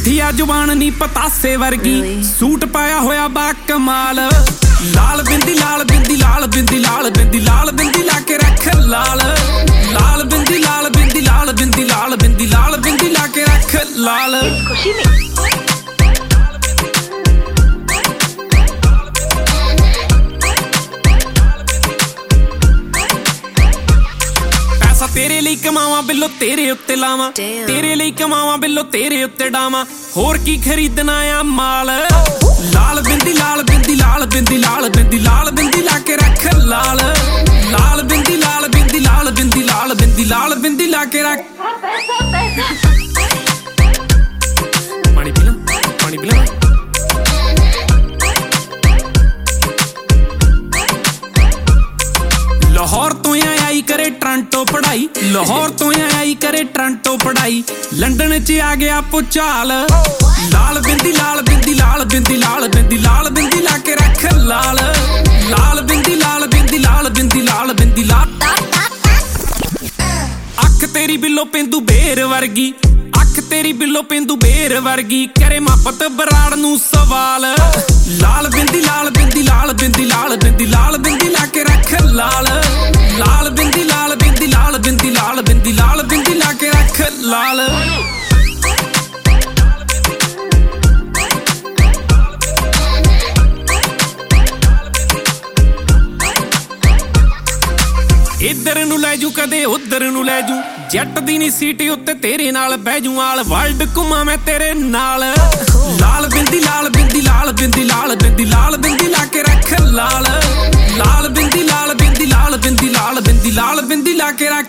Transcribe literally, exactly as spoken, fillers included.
मिठी आ जुबान नी पतासे वर्गी सूट पाया होया बा कमाल लाल बिंदी लाल बिंदी लाल बिंदी लाल बिंदी लाल बिंदी लाके रख लाल लाल बिंदी लाल बिंदी लाल बिंदी लाल बिंदी लाल बिंदी लाके रख लाल खुशी में तेरे लिए कमावा बिल्लो तेरे उत्ते लावा तेरे लिए कमावा बिल्लो तेरे उत्ते डावा होर की खरीदना आ माल लाल बिंदी लाल बिंदी लाल बिंदी लाल बिंदी लाल बिंदी लाके रख लाल लाल बिंदी लाल बिंदी लाल बिंदी लाल बिंदी लाल बिंदी लाके रख पानी पी ला पानी पी ला लाहौर तो आई करे टोरंटो पढ़ाई लाहौर तो आई करे टोरंटो पढ़ाई लंदन च आ गया पुचाल लाल बिंदी लाल बिंदी लाल बिंदी लाल बिंदी लाल बिंदी लाके रख लाल लाल बिंदी लाल बिंदी लाल बिंदी लाल बिंदी लाल अख तेरी बिल्लो पेंदू बेर वर्गी अख तेरी बिल्लो पेंदू बेर वर्गी करे मापत बराड़ नू सवाल लाल बिंदी लाल बिंदी लाल बिंदी लाल बिंदी लाल बिंदी लाके रख लाल लाल बिंदी लाल बिंदी लाल बिंदी लाल बिंदी लाल बिंदी लाके रख लाल इधर नू लै जू कदे उधर नू लै जू जट दी नी सीटी उत्ते तेरे नाल बह जू आल वर्ल्ड घुमा मैं तेरे नाल लाल बिंदी लाल बिंदी लाल बिंदी लाल बिंदी लाल बिंदी लाके रख लाल लाल बिंदी लाल बिंदी लाल बिंदी लाल बिंदी लाल बिंदी लाके रख